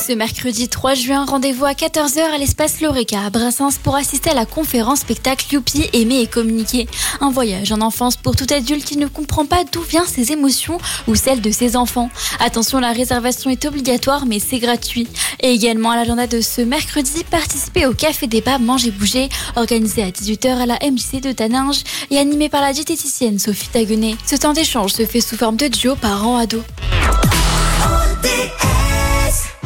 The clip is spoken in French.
Ce mercredi 3 juin, rendez-vous à 14h à l'espace Loreka à Brassens pour assister à la conférence spectacle Youpi, aimer et communiquer. Un voyage en enfance pour tout adulte qui ne comprend pas d'où viennent ses émotions ou celles de ses enfants. Attention, la réservation est obligatoire mais c'est gratuit. Et également à l'agenda de ce mercredi, participer au Café Débat Manger Bouger, organisé à 18h à la MJC de Taninges et animé par la diététicienne Sophie Taguenet. Ce temps d'échange se fait sous forme de duo parents-ados.